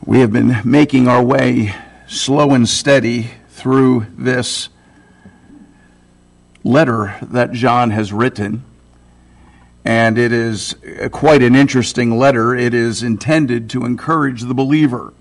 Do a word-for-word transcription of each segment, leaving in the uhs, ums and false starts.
We have been making our way slow and steady through this letter that John has written, and it is quite an interesting letter. It is intended to encourage the believer.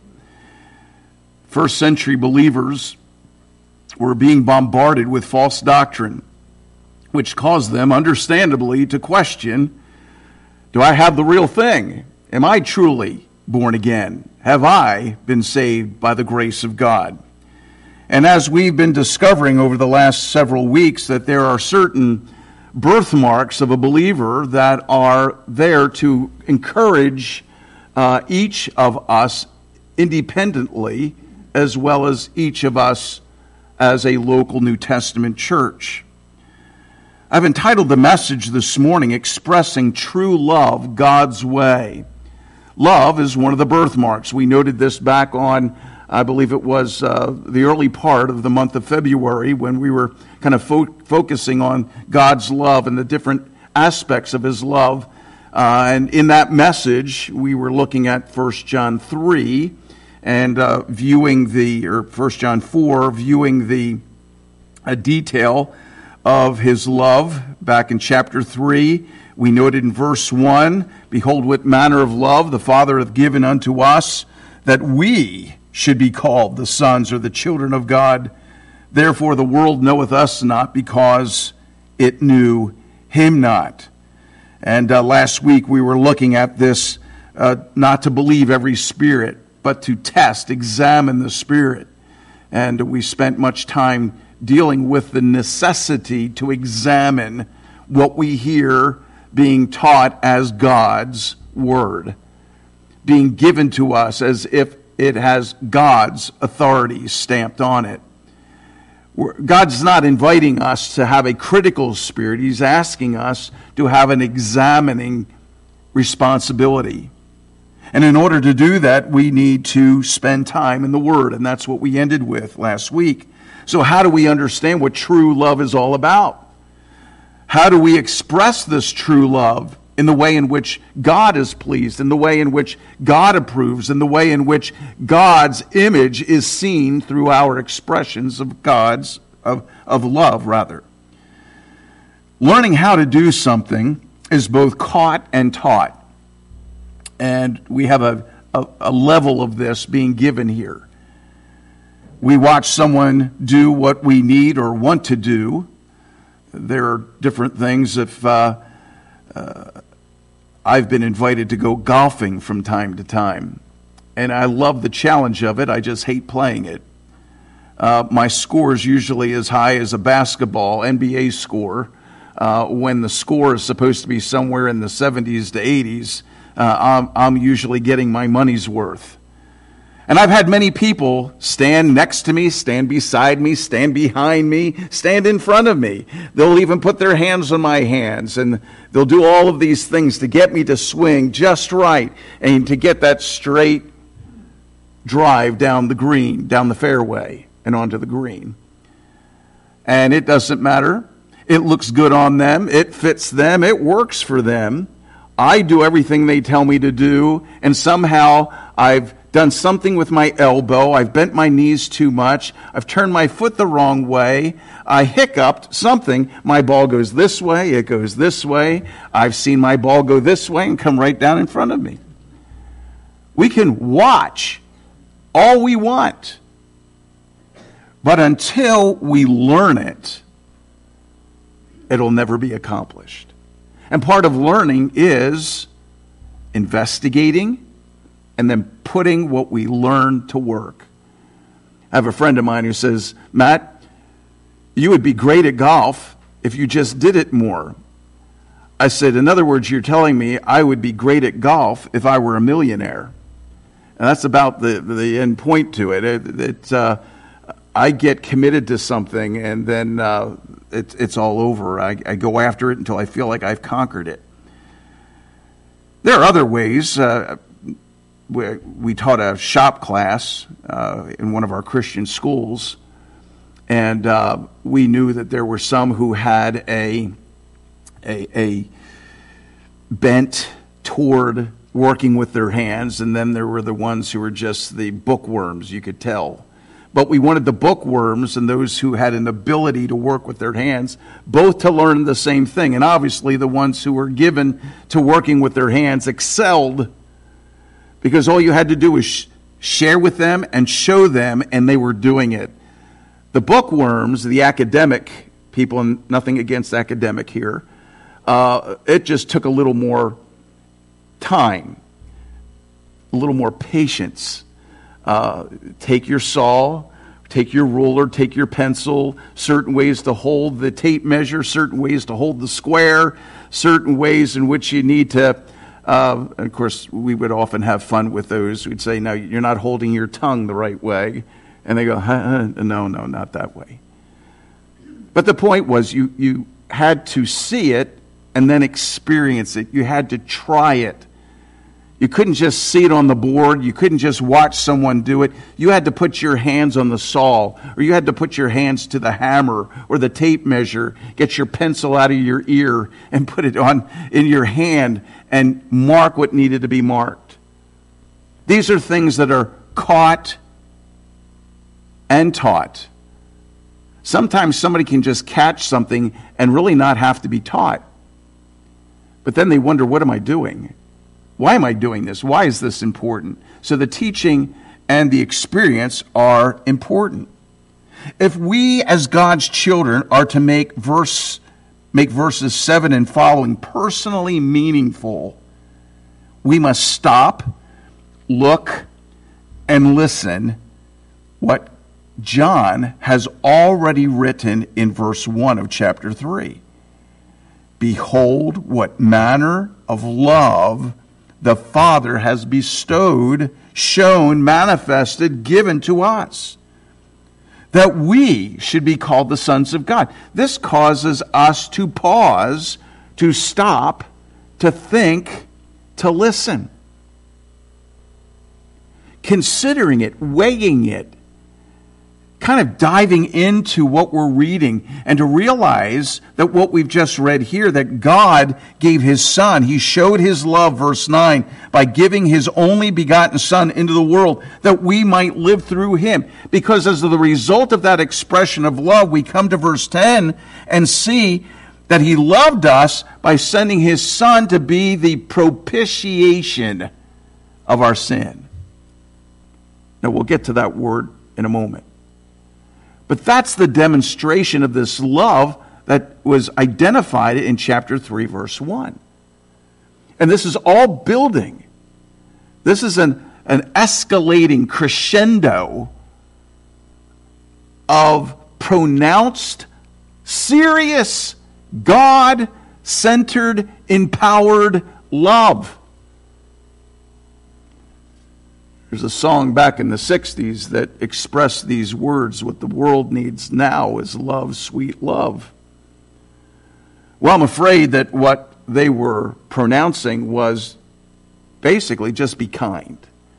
First century believers were being bombarded with false doctrine, which caused them, understandably, to question, do I have the real thing? Am I truly born again? Have I been saved by the grace of God? And as we've been discovering over the last several weeks, that there are certain birthmarks of a believer that are there to encourage uh, each of us independently, as well as each of us as a local New Testament church. I've entitled the message this morning, Expressing True Love God's Way. Love is one of the birthmarks. We noted this back on, I believe it was uh, the early part of the month of February, when we were kind of fo- focusing on God's love and the different aspects of his love. Uh, and in that message, we were looking at First John three and uh, viewing the, or First John four, viewing the uh, detail of his love. Back in chapter three, we noted in verse one, behold, what manner of love the Father hath given unto us, that we should be called the sons or the children of God. Therefore the world knoweth us not, because it knew him not. And uh, last week we were looking at this, uh, not to believe every spirit, but to test, examine the spirit. And we spent much time dealing with the necessity to examine what we hear being taught as God's word, being given to us as if it has God's authority stamped on it. God's not inviting us to have a critical spirit. He's asking us to have an examining responsibility. And in order to do that, we need to spend time in the Word, and that's what we ended with last week. So how do we understand what true love is all about? How do we express this true love in the way in which God is pleased, in the way in which God approves, in the way in which God's image is seen through our expressions of God's, of, of love, rather? Learning how to do something is both caught and taught. And we have a, a, a level of this being given here. We watch someone do what we need or want to do. There are different things. If uh, uh, I've been invited to go golfing from time to time, and I love the challenge of it. I just hate playing it. Uh, my score is usually as high as a basketball N B A score, uh, when the score is supposed to be somewhere in the seventies to eighties. Uh, I'm, I'm usually getting my money's worth. And I've had many people stand next to me, stand beside me, stand behind me, stand in front of me. They'll even put their hands on my hands, and they'll do all of these things to get me to swing just right and to get that straight drive down the green, down the fairway and onto the green. And it doesn't matter. It looks good on them. It fits them. It works for them. I do everything they tell me to do, and somehow I've done something with my elbow. I've bent my knees too much. I've turned my foot the wrong way. I hiccuped something. My ball goes this way. It goes this way. I've seen my ball go this way and come right down in front of me. We can watch all we want, but until we learn it, it'll never be accomplished. And part of learning is investigating and then putting what we learn to work. I have a friend of mine who says, Matt, you would be great at golf if you just did it more. I said, in other words, you're telling me I would be great at golf if I were a millionaire. And that's about the, the end point to it. It, it uh, I get committed to something, and then uh, it, it's all over. I, I go after it until I feel like I've conquered it. There are other ways. Uh, we, we taught a shop class uh, in one of our Christian schools, and uh, we knew that there were some who had a, a, a bent toward working with their hands, and then there were the ones who were just the bookworms, you could tell. But we wanted the bookworms and those who had an ability to work with their hands both to learn the same thing. And obviously the ones who were given to working with their hands excelled, because all you had to do was sh- share with them and show them, and they were doing it. The bookworms, the academic people, and nothing against academic here, uh, it just took a little more time, a little more patience. Uh, take your saw, take your ruler, take your pencil, certain ways to hold the tape measure, certain ways to hold the square, certain ways in which you need to, uh, and of course, we would often have fun with those. We'd say, no, you're not holding your tongue the right way. And they go, huh, no, no, not that way. But the point was you, you had to see it and then experience it. You had to try it. You couldn't just see it on the board. You couldn't just watch someone do it. You had to put your hands on the saw, or you had to put your hands to the hammer or the tape measure, get your pencil out of your ear and put it on in your hand and mark what needed to be marked. These are things that are caught and taught. Sometimes somebody can just catch something and really not have to be taught. But then they wonder, what am I doing? Why am I doing this? Why is this important? So the teaching and the experience are important. If we as God's children are to make verse make verses seven and following personally meaningful, we must stop, look, and listen what John has already written in verse one of chapter three. Behold, what manner of love the Father has bestowed, shown, manifested, given to us, that we should be called the sons of God. This causes us to pause, to stop, to think, to listen. Considering it, weighing it, kind of diving into what we're reading, and to realize that what we've just read here, that God gave his Son, he showed his love, verse nine, by giving his only begotten Son into the world, that we might live through him. Because as the result of that expression of love, we come to verse ten and see that he loved us by sending his Son to be the propitiation of our sin. Now, we'll get to that word in a moment. But that's the demonstration of this love that was identified in chapter three, verse one. And this is all building. This is an, an escalating crescendo of pronounced, serious, God-centered, empowered love. There's a song back in the sixties that expressed these words. What the world needs now is love, sweet love. Well, I'm afraid that what they were pronouncing was basically just be kind.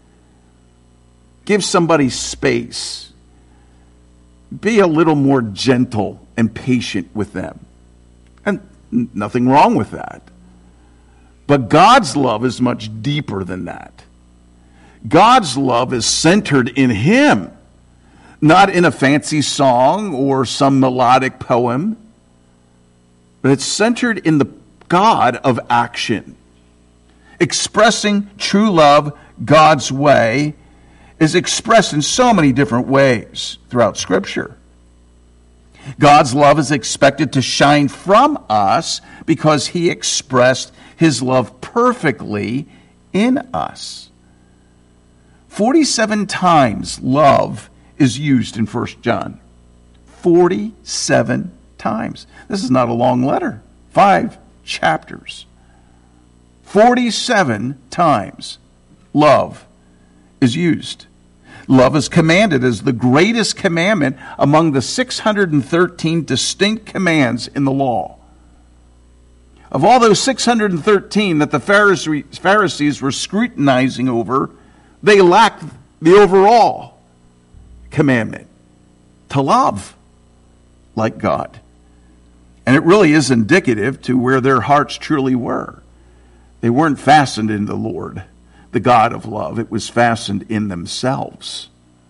Give somebody space. Be a little more gentle and patient with them. And nothing wrong with that. But God's love is much deeper than that. God's love is centered in him, not in a fancy song or some melodic poem, but it's centered in the God of action. Expressing true love God's way is expressed in so many different ways throughout Scripture. God's love is expected to shine from us because he expressed his love perfectly in us. forty-seven times love is used in First John. forty-seven times. This is not a long letter. Five chapters. forty-seven times love is used. Love is commanded as the greatest commandment among the six hundred thirteen distinct commands in the law. Of all those six hundred thirteen that the Pharisees were scrutinizing over, they lacked the overall commandment to love like God. And it really is indicative to where their hearts truly were. They weren't fastened in the Lord, the God of love. It was fastened in themselves.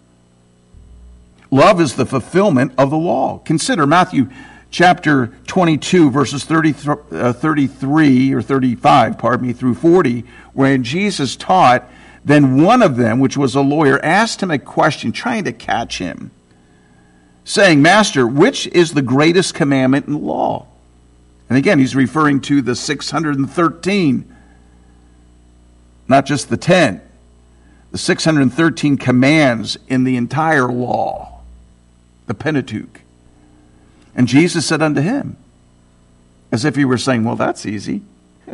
Love is the fulfillment of the law. Consider Matthew chapter twenty-two, verses thirty, uh, thirty-three or thirty-five, pardon me, through forty, where Jesus taught. Then one of them, which was a lawyer, asked him a question, trying to catch him, saying, Master, which is the greatest commandment in the law? And again, he's referring to the six hundred thirteen, not just the ten. The six hundred thirteen commands in the entire law, the Pentateuch. And Jesus said unto him, as if he were saying, well, that's easy.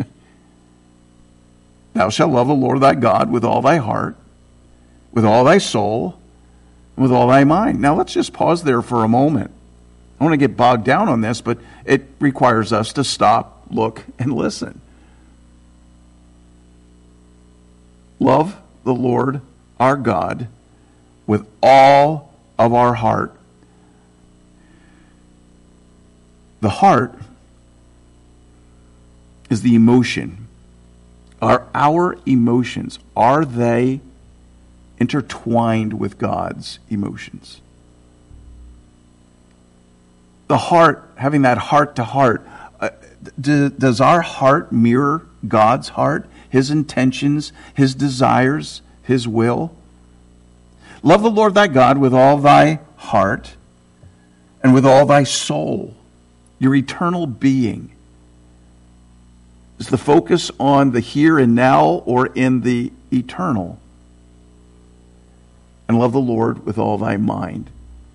Thou shalt love the Lord thy God with all thy heart, with all thy soul, and with all thy mind. Now let's just pause there for a moment. I don't want to get bogged down on this, but it requires us to stop, look, and listen. Love the Lord our God with all of our heart. The heart is the emotion. Are our emotions, are they intertwined with God's emotions? The heart, having that heart to heart, uh, d- does our heart mirror God's heart, His intentions, His desires, His will? Love the Lord thy God with all thy heart and with all thy soul. Your eternal being. Is the focus on the here and now or in the eternal? And love the Lord with all thy mind.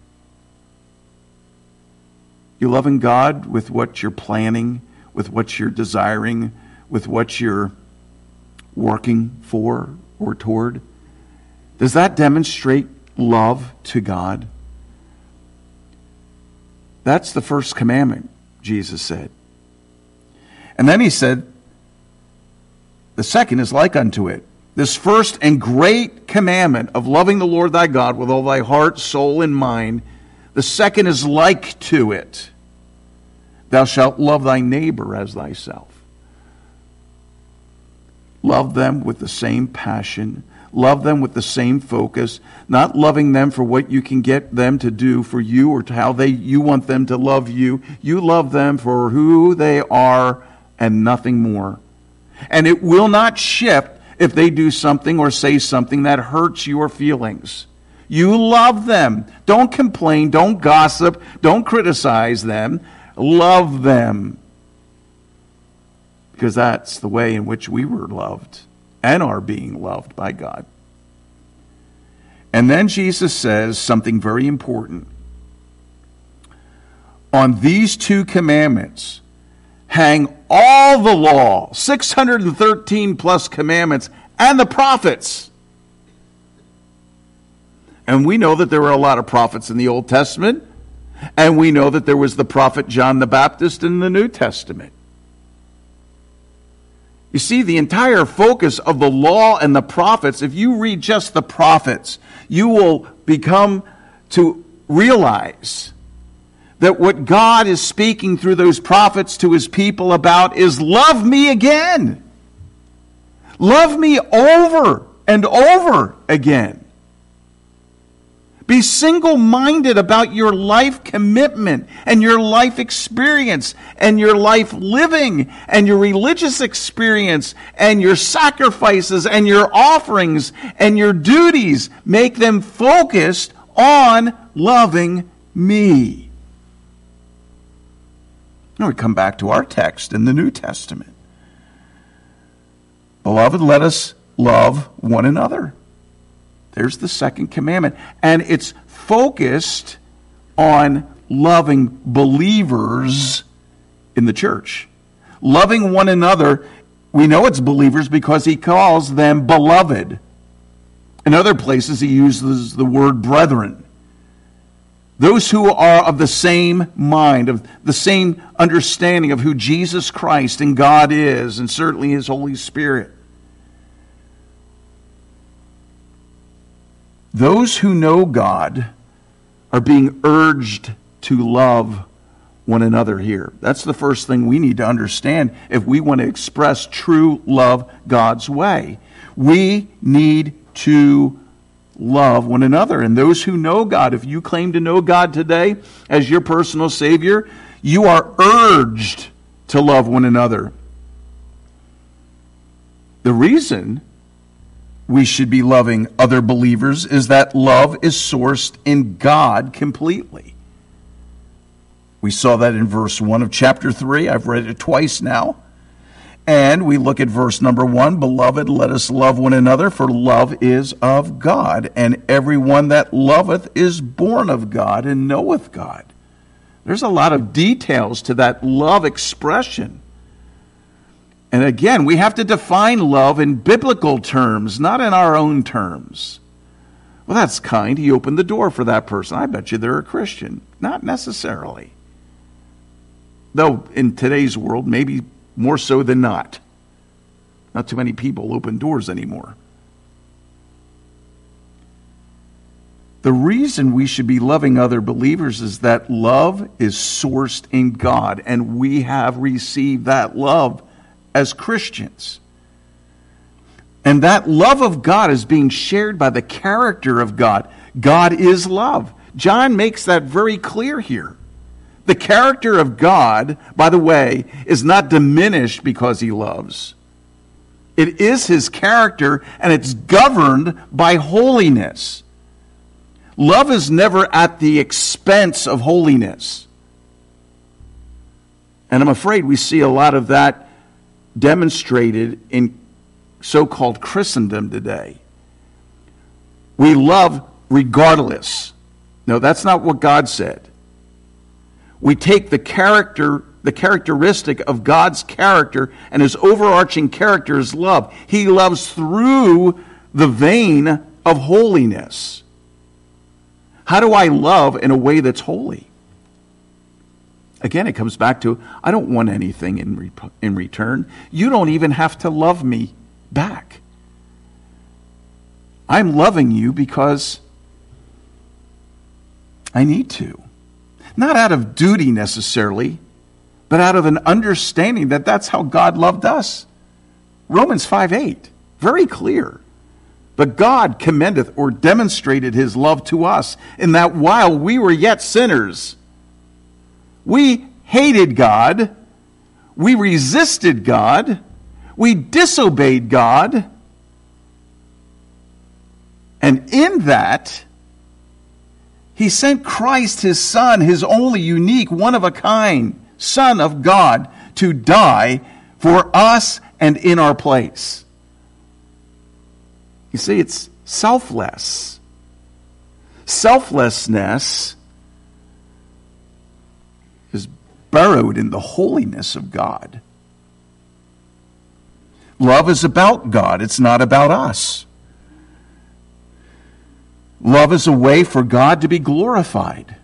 You loving God with what you're planning, with what you're desiring, with what you're working for or toward? Does that demonstrate love to God? That's the first commandment, Jesus said. And then he said, the second is like unto it. This first and great commandment of loving the Lord thy God with all thy heart, soul, and mind, the second is like to it. Thou shalt love thy neighbor as thyself. Love them with the same passion. Love them with the same focus. Not loving them for what you can get them to do for you or to how they you want them to love you. You love them for who they are and nothing more. And it will not shift if they do something or say something that hurts your feelings. You love them. Don't complain. Don't gossip. Don't criticize them. Love them. Because that's the way in which we were loved and are being loved by God. And then Jesus says something very important. On these two commandments hang all the law, six hundred thirteen plus commandments, and the prophets. And we know that there were a lot of prophets in the Old Testament, and we know that there was the prophet John the Baptist in the New Testament. You see, the entire focus of the law and the prophets, if you read just the prophets, you will become to realize that what God is speaking through those prophets to his people about is love me again. Love me over and over again. Be single-minded about your life commitment and your life experience and your life living and your religious experience and your sacrifices and your offerings and your duties. Make them focused on loving me. Now we come back to our text in the New Testament. Beloved, let us love one another. There's the second commandment. And it's focused on loving believers in the church. Loving one another, we know it's believers because he calls them beloved. In other places he uses the word brethren. Those who are of the same mind, of the same understanding of who Jesus Christ and God is, and certainly his Holy Spirit. Those who know God are being urged to love one another here. That's the first thing we need to understand if we want to express true love God's way. We need to love one another. And those who know God, if you claim to know God today as your personal Savior, you are urged to love one another. The reason we should be loving other believers is that love is sourced in God completely. We saw that in verse one of chapter three. I've read it twice now. And we look at verse number one, Beloved, let us love one another, for love is of God. And everyone that loveth is born of God and knoweth God. There's a lot of details to that love expression. And again, we have to define love in biblical terms, not in our own terms. Well, that's kind. He opened the door for that person. I bet you they're a Christian. Not necessarily. Though in today's world, maybe more so than not. Not too many people open doors anymore. The reason we should be loving other believers is that love is sourced in God, and we have received that love as Christians. And that love of God is being shared by the character of God. God is love. John makes that very clear here. The character of God, by the way, is not diminished because he loves. It is his character, and it's governed by holiness. Love is never at the expense of holiness. And I'm afraid we see a lot of that demonstrated in so-called Christendom today. We love regardless. No, that's not what God said. We take the character, the characteristic of God's character, and his overarching character is love. He loves through the vein of holiness. How do I love in a way that's holy? Again, it comes back to, I don't want anything in, re- in return. You don't even have to love me back. I'm loving you because I need to. Not out of duty necessarily, but out of an understanding that that's how God loved us. Romans five eight, very clear. But God commendeth or demonstrated his love to us in that while we were yet sinners, we hated God, we resisted God, we disobeyed God, and in that, he sent Christ, his Son, his only unique, one-of-a-kind Son of God, to die for us and in our place. You see, it's selfless. Selflessness is burrowed in the holiness of God. Love is about God. It's not about us. Love is a way for God to be glorified.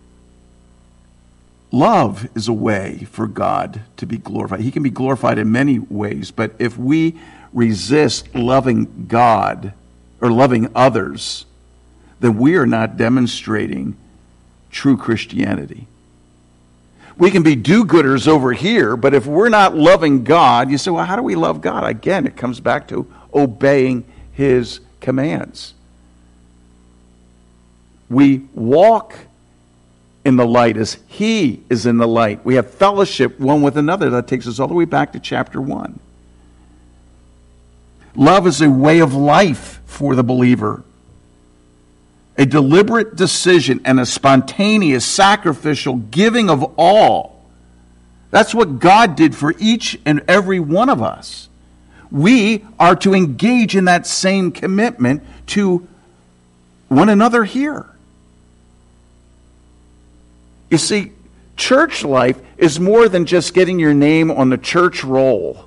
Love is a way for God to be glorified. He can be glorified in many ways, but if we resist loving God or loving others, then we are not demonstrating true Christianity. We can be do-gooders over here, but if we're not loving God, you say, well, how do we love God? Again, it comes back to obeying his commands. We walk in the light as he is in the light. We have fellowship one with another. That takes us all the way back to chapter one. Love is a way of life for the believer. A deliberate decision and a spontaneous, sacrificial giving of all. That's what God did for each and every one of us. We are to engage in that same commitment to one another here. You see, church life is more than just getting your name on the church roll.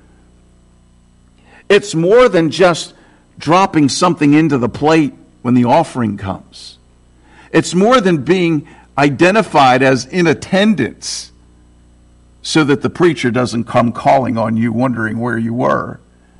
It's more than just dropping something into the plate when the offering comes. It's more than being identified as in attendance so that the preacher doesn't come calling on you wondering where you were.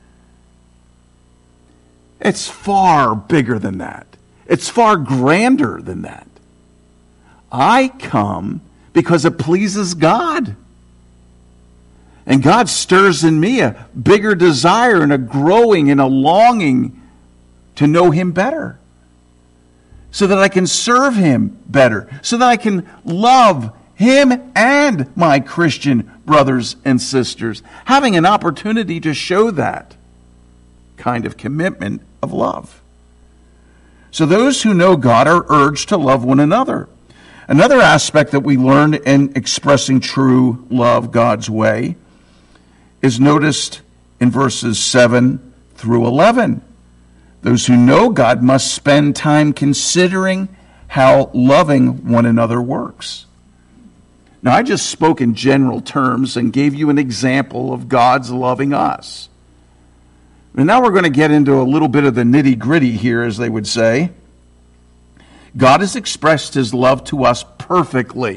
It's far bigger than that. It's far grander than that. I come because it pleases God. And God stirs in me a bigger desire and a growing and a longing to know him better, so that I can serve him better, so that I can love him and my Christian brothers and sisters, having an opportunity to show that kind of commitment of love. So those who know God are urged to love one another. Another aspect that we learn in expressing true love God's way is noticed in verses seven through eleven. Those who know God must spend time considering how loving one another works. Now, I just spoke in general terms and gave you an example of God's loving us. And now we're going to get into a little bit of the nitty-gritty here, as they would say. God has expressed his love to us perfectly.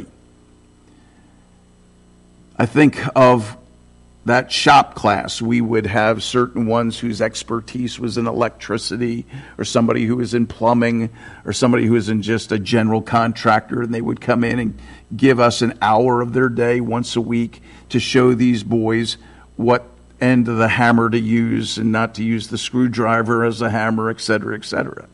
I think of that shop class. We would have certain ones whose expertise was in electricity, or somebody who was in plumbing, or somebody who was in just a general contractor, and they would come in and give us an hour of their day once a week to show these boys what end of the hammer to use and not to use the screwdriver as a hammer, et cetera, et cetera.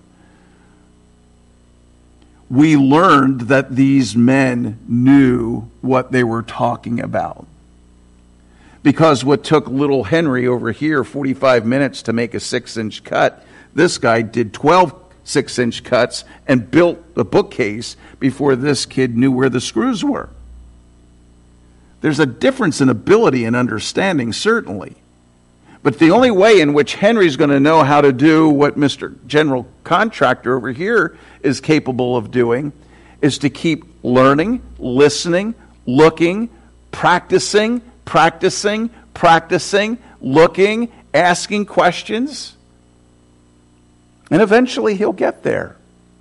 We learned that these men knew what they were talking about. Because what took little Henry over here forty-five minutes to make a six-inch cut, this guy did twelve six-inch cuts and built the bookcase before this kid knew where the screws were. There's a difference in ability and understanding, certainly. But the only way in which Henry's going to know how to do what Mister General Contractor over here is capable of doing is to keep learning, listening, looking, practicing, practicing, practicing, looking, asking questions. And eventually he'll get there.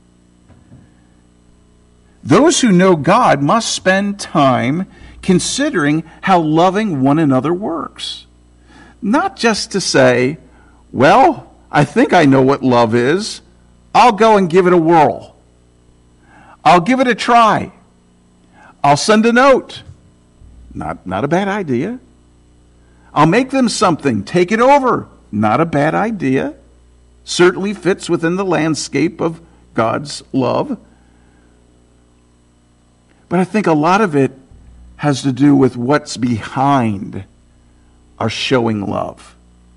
Those who know God must spend time considering how loving one another works. Not just to say, well, I think I know what love is. I'll go and give it a whirl. I'll give it a try. I'll send a note. Not, not a bad idea. I'll make them something. Take it over. Not a bad idea. Certainly fits within the landscape of God's love. But I think a lot of it has to do with what's behind our showing love.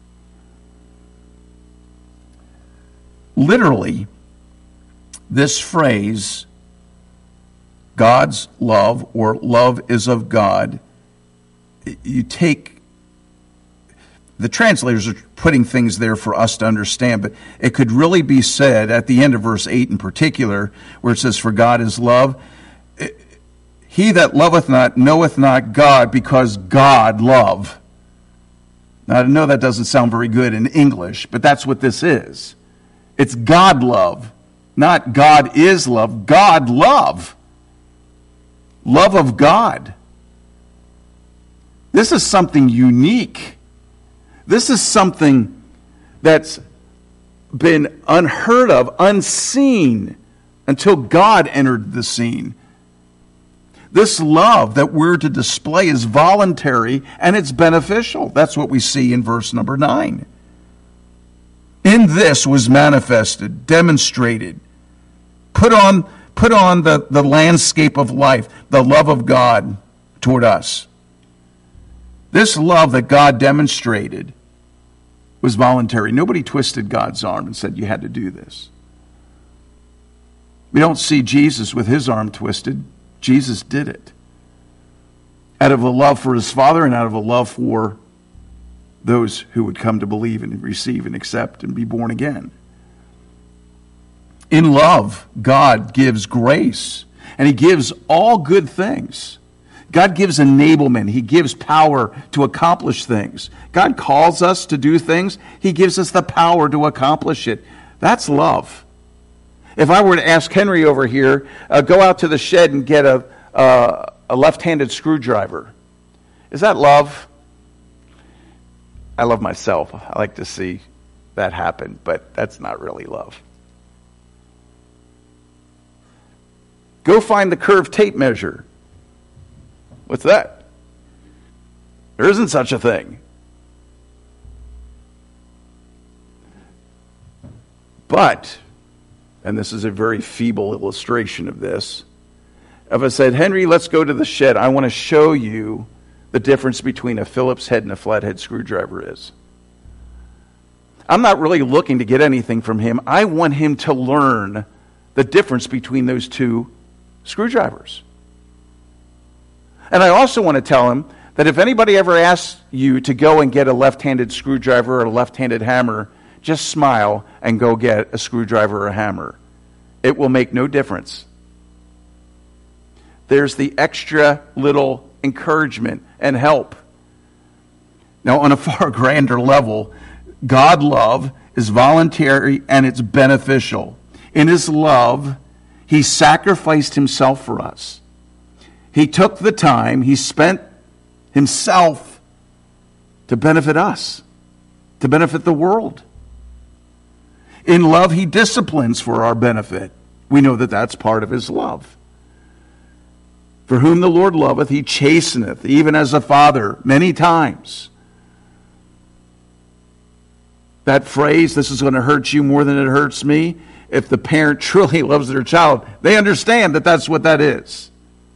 Literally, this phrase, God's love, or love is of God, you take, the translators are putting things there for us to understand, but it could really be said at the end of verse eight in particular, where it says, for God is love, he that loveth not knoweth not God, because God love. Now, I know that doesn't sound very good in English, but that's what this is. It's God love, not God is love. God love. Love of God. This is something unique. This is something that's been unheard of, unseen, until God entered the scene. This love that we're to display is voluntary and it's beneficial. That's what we see in verse number nine. In this was manifested, demonstrated, put on, put on the, the landscape of life, the love of God toward us. This love that God demonstrated was voluntary. Nobody twisted God's arm and said you had to do this. We don't see Jesus with his arm twisted. Jesus did it out of a love for his Father and out of a love for those who would come to believe and receive and accept and be born again. In love, God gives grace, and he gives all good things. God gives enablement. He gives power to accomplish things. God calls us to do things. He gives us the power to accomplish it. That's love. If I were to ask Henry over here, uh, go out to the shed and get a, uh, a left-handed screwdriver, is that love? I love myself. I like to see that happen, but that's not really love. Go find the curved tape measure. What's that? There isn't such a thing. But, and this is a very feeble illustration of this, if I said, Henry, let's go to the shed. I want to show you the difference between a Phillips head and a flathead screwdriver is. I'm not really looking to get anything from him. I want him to learn the difference between those two screwdrivers. And I also want to tell him that if anybody ever asks you to go and get a left-handed screwdriver or a left-handed hammer, just smile and go get a screwdriver or a hammer. It will make no difference. There's the extra little encouragement and help. Now, on a far grander level, God love is voluntary and it's beneficial. In his love, he sacrificed himself for us. He took the time, he spent himself to benefit us, to benefit the world. In love, he disciplines for our benefit. We know that that's part of his love. For whom the Lord loveth, he chasteneth, even as a father, many times. That phrase, this is going to hurt you more than it hurts me. If the parent truly loves their child, they understand that that's what that is.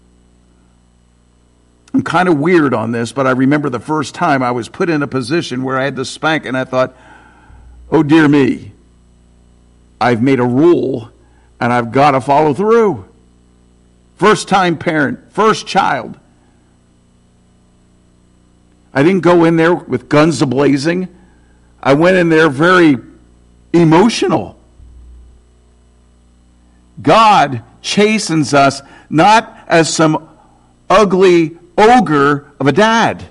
I'm kind of weird on this, but I remember the first time I was put in a position where I had to spank, and I thought, oh dear me, I've made a rule, and I've got to follow through. First time parent, first child. I didn't go in there with guns a-blazing. I went in there very emotional. God chastens us not as some ugly ogre of a dad.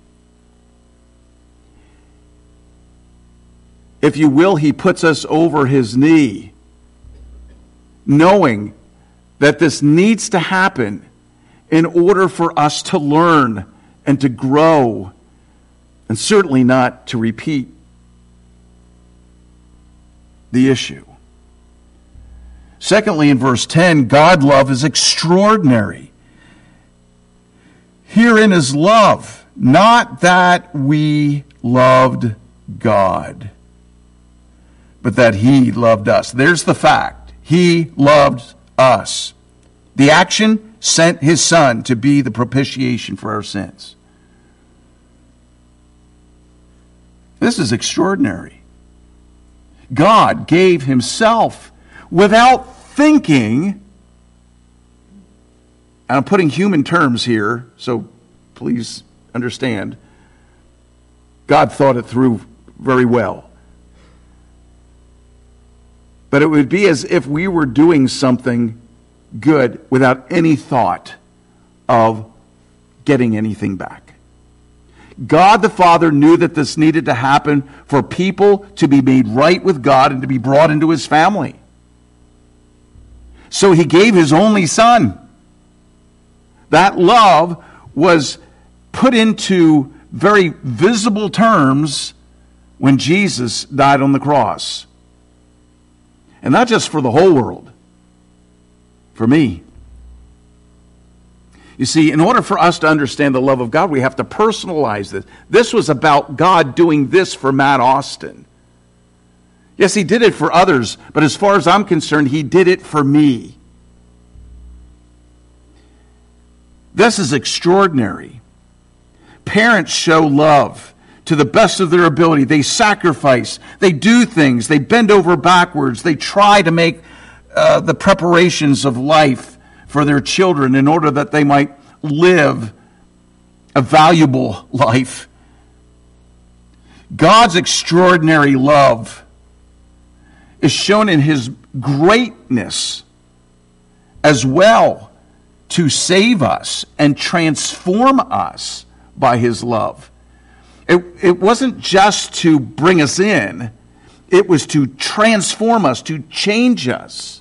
If you will, he puts us over his knee, knowing that this needs to happen in order for us to learn and to grow, and certainly not to repeat the issue. Secondly, in verse ten, God love is extraordinary. Herein is love, not that we loved God, but that he loved us. There's the fact. He loved us. The action sent his son to be the propitiation for our sins. This is extraordinary. God gave himself without thinking, and I'm putting human terms here, so please understand, God thought it through very well. But it would be as if we were doing something good without any thought of getting anything back. God the Father knew that this needed to happen for people to be made right with God and to be brought into his family. So he gave his only son. That love was put into very visible terms when Jesus died on the cross. And not just for the whole world, for me. You see, in order for us to understand the love of God, we have to personalize this. This was about God doing this for Matt Austin. Yes, he did it for others, but as far as I'm concerned, he did it for me. This is extraordinary. Parents show love to the best of their ability. They sacrifice. They do things. They bend over backwards. They try to make uh, the preparations of life for their children in order that they might live a valuable life. God's extraordinary love is shown in his greatness as well to save us and transform us by his love. It, it wasn't just to bring us in, it was to transform us, to change us.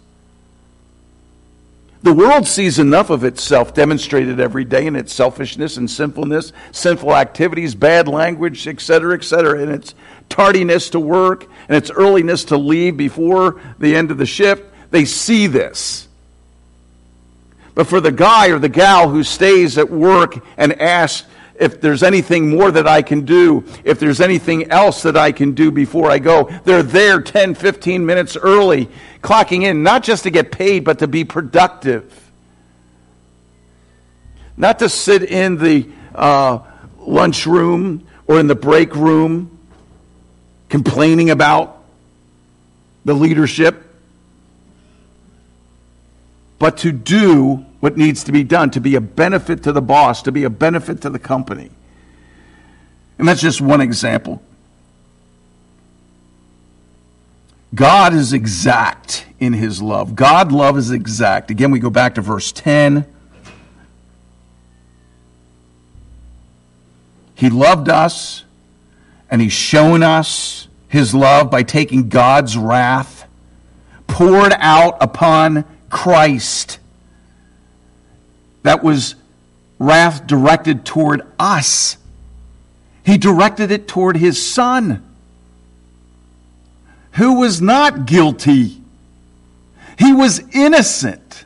The world sees enough of itself demonstrated every day in its selfishness and sinfulness, sinful activities, bad language, et cetera, et cetera, and its tardiness to work and its earliness to leave before the end of the shift. They see this. But for the guy or the gal who stays at work and asks if there's anything more that I can do, if there's anything else that I can do before I go, they're there ten, fifteen minutes early, clocking in, not just to get paid, but to be productive. Not to sit in the uh, lunchroom or in the break room complaining about the leadership, but to do what needs to be done, to be a benefit to the boss, to be a benefit to the company. And that's just one example. God is exact in his love. God love is exact. Again, we go back to verse ten. He loved us, and he's shown us his love by taking God's wrath poured out upon Christ. That was wrath directed toward us. He directed it toward his Son, who was not guilty. He was innocent.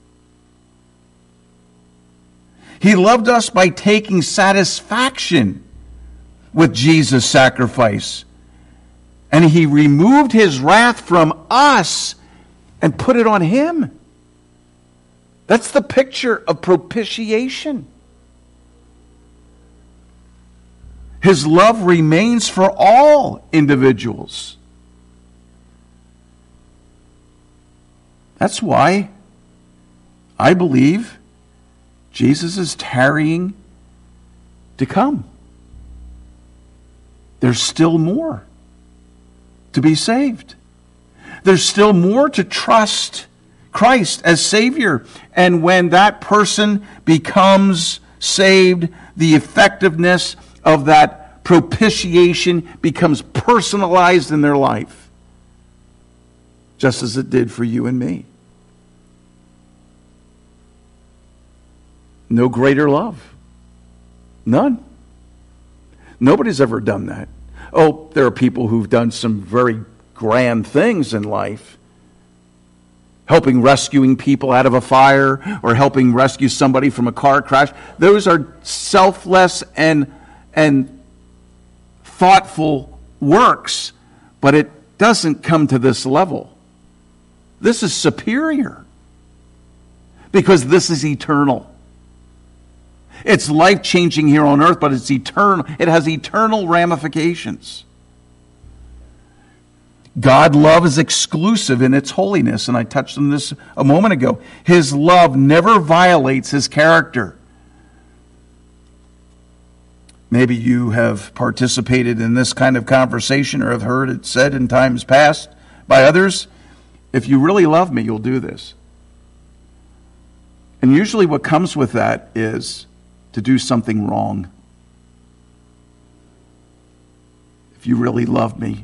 He loved us by taking satisfaction with Jesus' sacrifice. And he removed his wrath from us and put it on him. That's the picture of propitiation. His love remains for all individuals. That's why I believe Jesus is tarrying to come. There's still more to be saved. There's still more to trust Christ as Savior. And when that person becomes saved, the effectiveness of that propitiation becomes personalized in their life, just as it did for you and me. No greater love. None. Nobody's ever done that. Oh, there are people who've done some very grand things in life, helping rescuing people out of a fire or helping rescue somebody from a car crash. Those are selfless and, and thoughtful works, but it doesn't come to this level. This is superior because this is eternal. It's life-changing here on earth, but it's eternal. It has eternal ramifications. God's love is exclusive in its holiness, and I touched on this a moment ago. His love never violates his character. Maybe you have participated in this kind of conversation or have heard it said in times past by others. If you really love me, you'll do this. And usually what comes with that is to do something wrong. If you really loved me,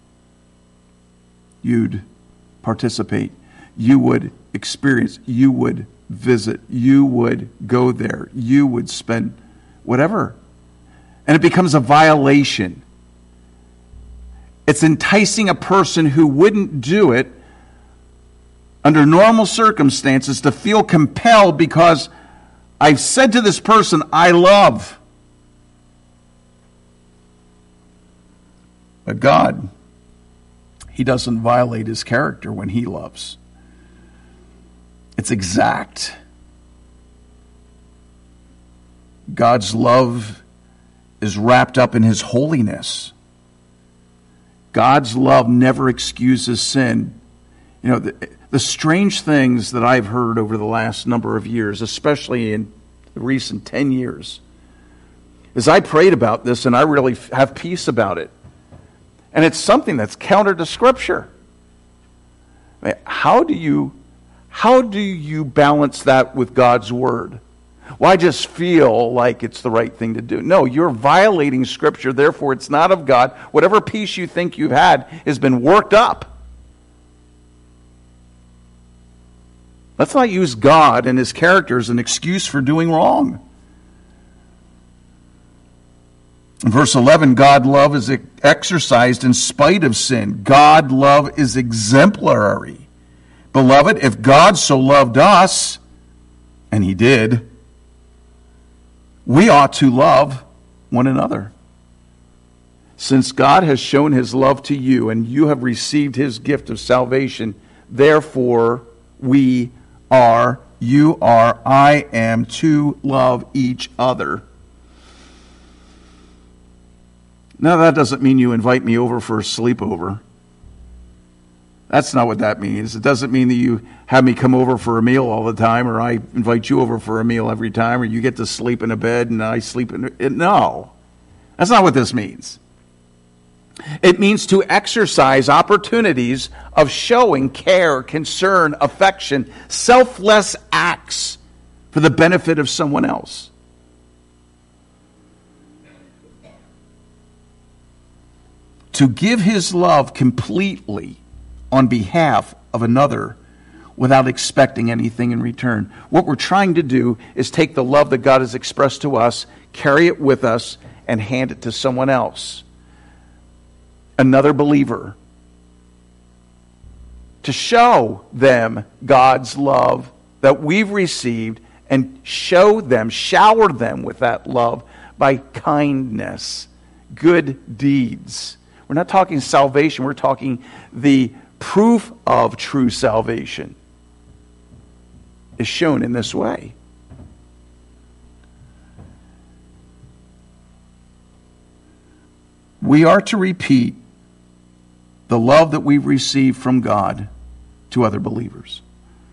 you'd participate. You would experience. You would visit. You would go there. You would spend whatever. And it becomes a violation. It's enticing a person who wouldn't do it under normal circumstances to feel compelled because I've said to this person, I love. But God, he doesn't violate his character when he loves. It's exact. God's love is wrapped up in his holiness. God's love never excuses sin. You know, the, the strange things that I've heard over the last number of years, especially in the recent ten years, is I prayed about this and I really have peace about it. And it's something that's counter to Scripture. I mean, how do you, how do you balance that with God's Word? Well, I just feel like it's the right thing to do. No, you're violating Scripture, therefore it's not of God. Whatever peace you think you've had has been worked up. Let's not use God and his character as an excuse for doing wrong. In verse eleven, God love is exercised in spite of sin. God love is exemplary. Beloved, if God so loved us, and he did, we ought to love one another. Since God has shown his love to you and you have received his gift of salvation, therefore we are, you are, I am to love each other. Now that doesn't mean you invite me over for a sleepover. That's not what that means. It doesn't mean that you have me come over for a meal all the time, or I invite you over for a meal every time, or you get to sleep in a bed and I sleep in it. No, that's not what this means. It means to exercise opportunities of showing care, concern, affection, selfless acts for the benefit of someone else. To give his love completely on behalf of another without expecting anything in return. What we're trying to do is take the love that God has expressed to us, carry it with us, and hand it to someone else. Another believer, to show them God's love that we've received and show them, shower them with that love by kindness, good deeds. We're not talking salvation, we're talking the proof of true salvation is shown in this way. We are to repeat the love that we've received from God to other believers.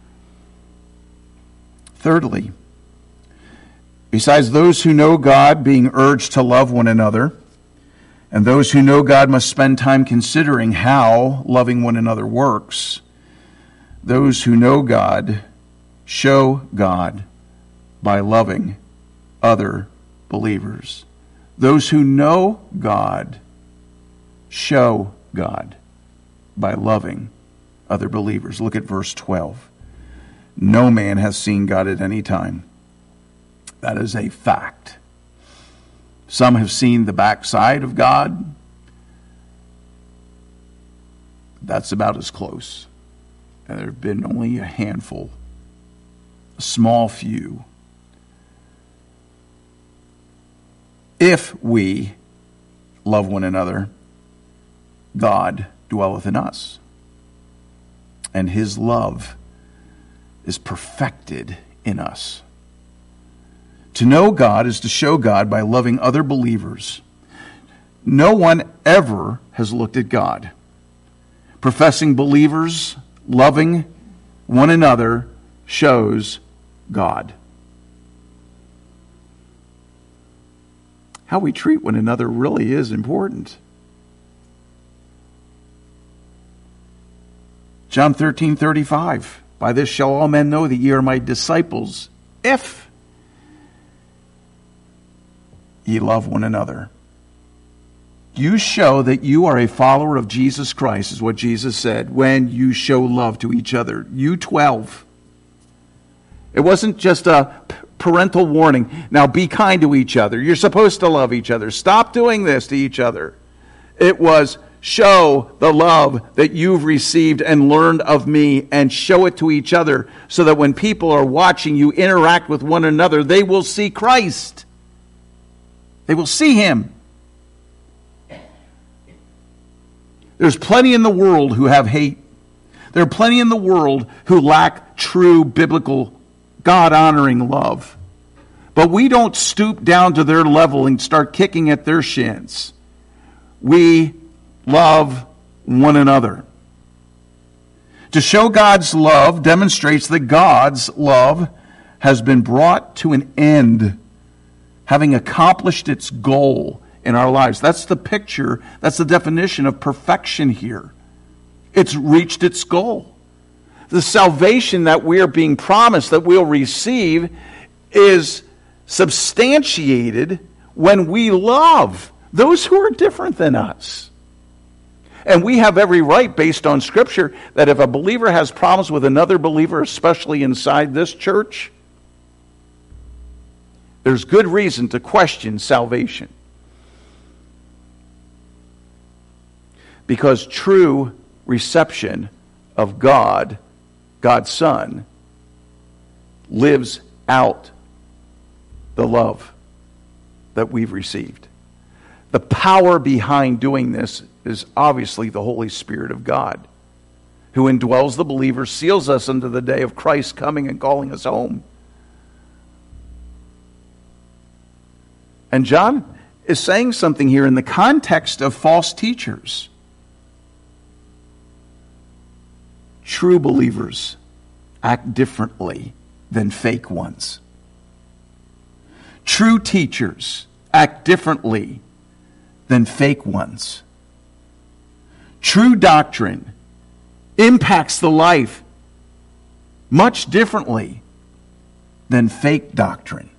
Thirdly, besides those who know God being urged to love one another, and those who know God must spend time considering how loving one another works, those who know God show God by loving other believers. Those who know God show God by loving other believers. Look at verse twelve. No man has seen God at any time. That is a fact. Some have seen the backside of God. That's about as close. And there have been only a handful, a small few. If we love one another, God dwelleth in us, and his love is perfected in us. To know God is to show God by loving other believers. No one ever has looked at God. Professing believers loving one another shows God. How we treat one another really is important. John thirteen thirty-five. By this shall all men know that ye are my disciples, if ye love one another. You show that you are a follower of Jesus Christ, is what Jesus said, when you show love to each other. You twelve. It wasn't just a parental warning. Now be kind to each other. You're supposed to love each other. Stop doing this to each other. It was show the love that you've received and learned of me, and show it to each other, so that when people are watching you interact with one another, they will see Christ. They will see him. There's plenty in the world who have hate. There are plenty in the world who lack true biblical God-honoring love. But we don't stoop down to their level and start kicking at their shins. We love one another. To show God's love demonstrates that God's love has been brought to an end, having accomplished its goal in our lives. That's the picture, that's the definition of perfection here. It's reached its goal. The salvation that we are being promised that we'll receive is substantiated when we love those who are different than us. And we have every right, based on Scripture, that if a believer has problems with another believer, especially inside this church, there's good reason to question salvation. Because true reception of God, God's Son, lives out the love that we've received. The power behind doing this is obviously the Holy Spirit of God, who indwells the believer, seals us unto the day of Christ coming and calling us home. And John is saying something here in the context of false teachers. True believers act differently than fake ones. True teachers act differently than fake ones. True doctrine impacts the life much differently than fake doctrine.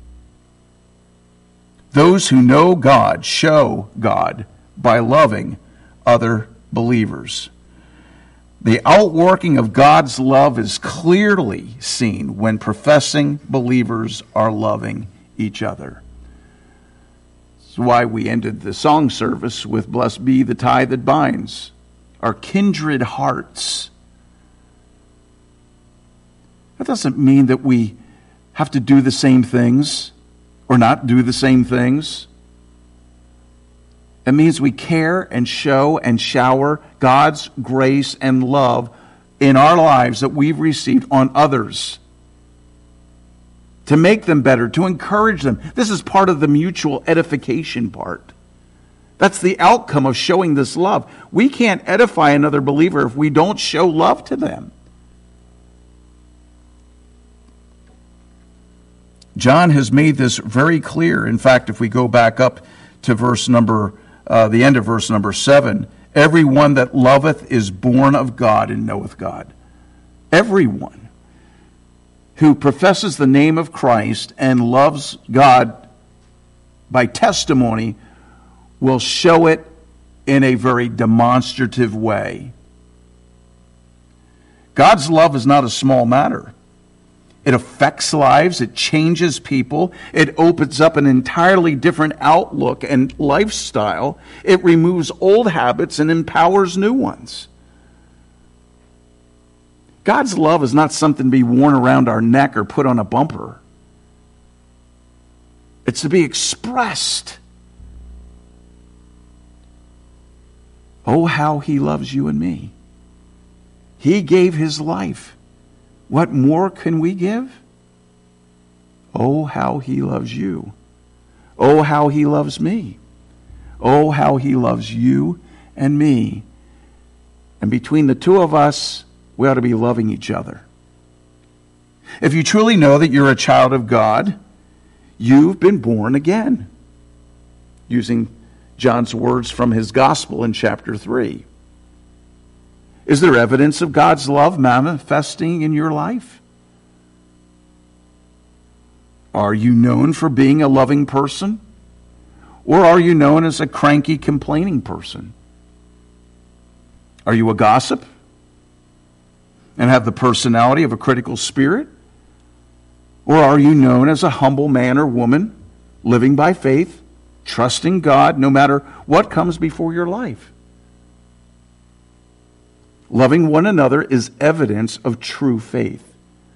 Those who know God show God by loving other believers. The outworking of God's love is clearly seen when professing believers are loving each other. That's why we ended the song service with "Blessed be the tie that binds our kindred hearts." That doesn't mean that we have to do the same things or not do the same things. It means we care and show and shower God's grace and love in our lives that we've received on others, to make them better, to encourage them. This is part of the mutual edification part. That's the outcome of showing this love. We can't edify another believer if we don't show love to them. John has made this very clear. In fact, if we go back up to verse number, uh, the end of verse number seven, everyone that loveth is born of God and knoweth God. Everyone who professes the name of Christ and loves God by testimony will show it in a very demonstrative way. God's love is not a small matter. It affects lives. It changes people. It opens up an entirely different outlook and lifestyle. It removes old habits and empowers new ones. God's love is not something to be worn around our neck or put on a bumper. It's to be expressed. Oh, how he loves you and me. He gave his life. What more can we give? Oh, how he loves you. Oh, how he loves me. Oh, how he loves you and me. And between the two of us, we ought to be loving each other. If you truly know that you're a child of God, you've been born again. Using John's words from his gospel in chapter three. Is there evidence of God's love manifesting in your life? Are you known for being a loving person? Or are you known as a cranky, complaining person? Are you a gossip and have the personality of a critical spirit? Or are you known as a humble man or woman, living by faith, trusting God no matter what comes before your life? Loving one another is evidence of true faith.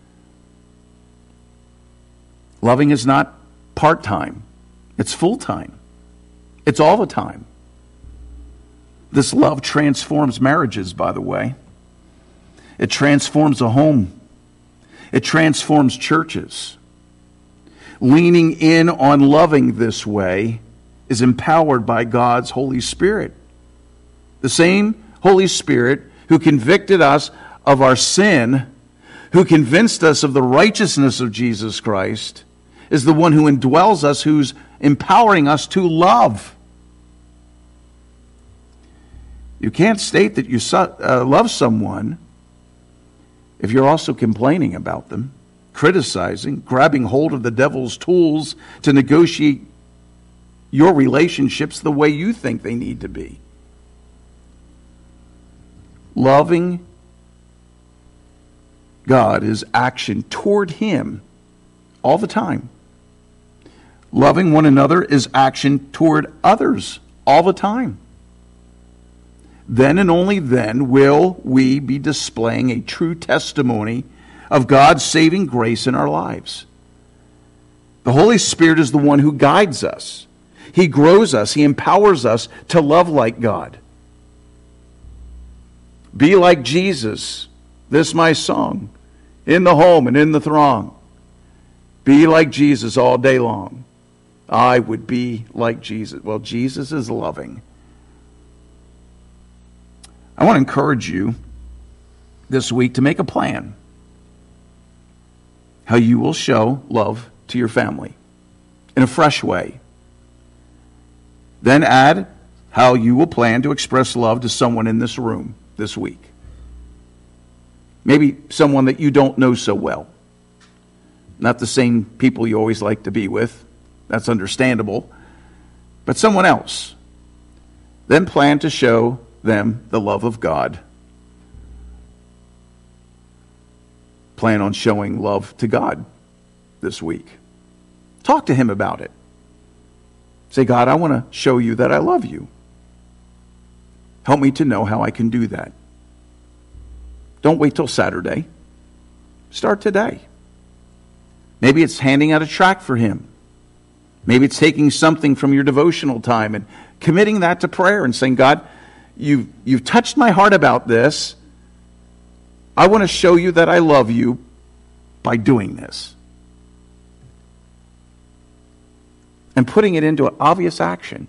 Loving is not part-time. It's full-time. It's all the time. This love transforms marriages, by the way. It transforms a home. It transforms churches. Leaning in on loving this way is empowered by God's Holy Spirit. The same Holy Spirit who convicted us of our sin, who convinced us of the righteousness of Jesus Christ, is the one who indwells us, who's empowering us to love. You can't state that you uh, love someone if you're also complaining about them, criticizing, grabbing hold of the devil's tools to negotiate your relationships the way you think they need to be. Loving God is action toward him all the time. Loving one another is action toward others all the time. Then and only then will we be displaying a true testimony of God's saving grace in our lives. The Holy Spirit is the one who guides us. He grows us. He empowers us to love like God. Be like Jesus, this my song, in the home and in the throng. Be like Jesus all day long. I would be like Jesus. Well, Jesus is loving. I want to encourage you this week to make a plan how you will show love to your family in a fresh way. Then add how you will plan to express love to someone in this room this week. Maybe someone that you don't know so well. Not the same people you always like to be with. That's understandable. But someone else. Then plan to show them the love of God. Plan on showing love to God this week. Talk to Him about it. Say, God, I want to show you that I love you. Help me to know how I can do that. Don't wait till Saturday. Start today. Maybe it's handing out a tract for Him. Maybe it's taking something from your devotional time and committing that to prayer and saying, God, you've, you've touched my heart about this. I want to show you that I love you by doing this. And putting it into an obvious action.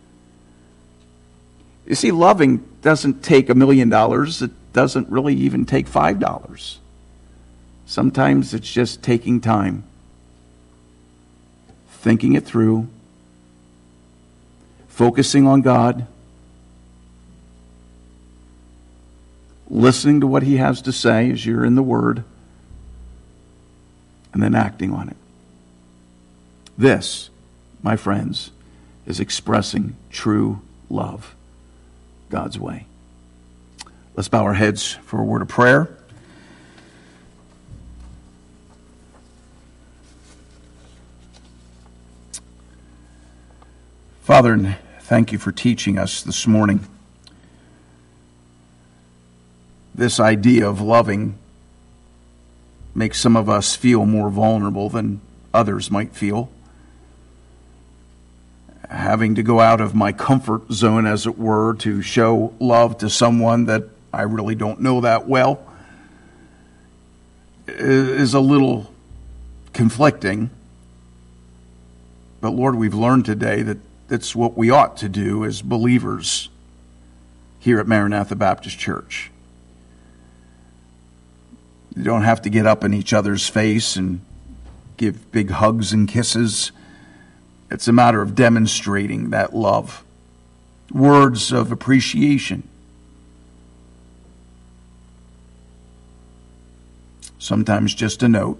You see, loving doesn't take a million dollars. It doesn't really even take five dollars. Sometimes it's just taking time, thinking it through, focusing on God, listening to what He has to say as you're in the Word, and then acting on it. This, my friends, is expressing true love God's way. Let's bow our heads for a word of prayer. Father, thank you for teaching us this morning. This idea of loving makes some of us feel more vulnerable than others might feel. Having to go out of my comfort zone, as it were, to show love to someone that I really don't know that well is a little conflicting. But Lord, we've learned today that that's what we ought to do as believers here at Maranatha Baptist Church. You don't have to get up in each other's face and give big hugs and kisses. It's a matter of demonstrating that love. Words of appreciation. Sometimes just a note.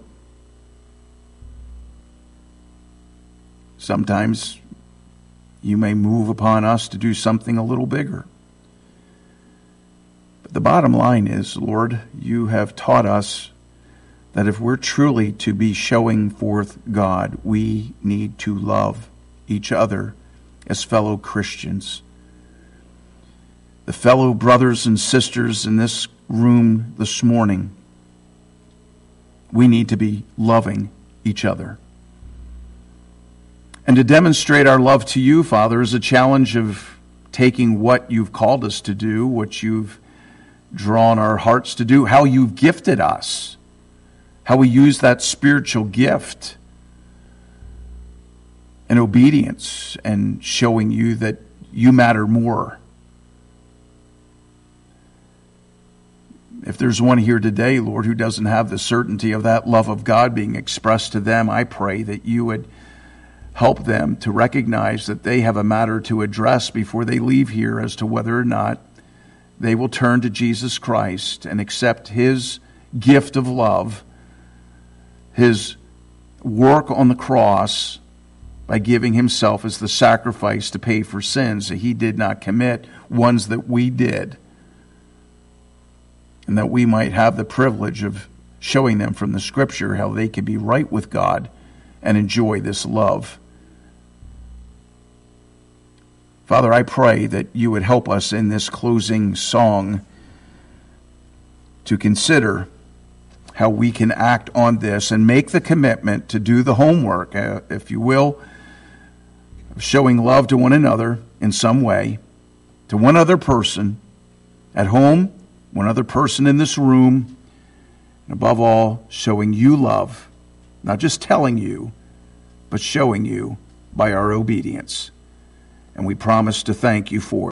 Sometimes you may move upon us to do something a little bigger. But the bottom line is, Lord, you have taught us that if we're truly to be showing forth God, we need to love each other as fellow Christians. The fellow brothers and sisters in this room this morning, we need to be loving each other. And to demonstrate our love to you, Father, is a challenge of taking what you've called us to do, what you've drawn our hearts to do, how you've gifted us, how we use that spiritual gift in obedience and showing you that you matter more. If there's one here today, Lord, who doesn't have the certainty of that love of God being expressed to them, I pray that you would help them to recognize that they have a matter to address before they leave here as to whether or not they will turn to Jesus Christ and accept His gift of love, His work on the cross by giving Himself as the sacrifice to pay for sins that He did not commit, ones that we did, and that we might have the privilege of showing them from the Scripture how they can be right with God and enjoy this love. Father, I pray that you would help us in this closing song to consider how we can act on this and make the commitment to do the homework, uh, if you will, of showing love to one another in some way, to one other person at home, one other person in this room, and above all, showing you love, not just telling you, but showing you by our obedience. And we promise to thank you for it.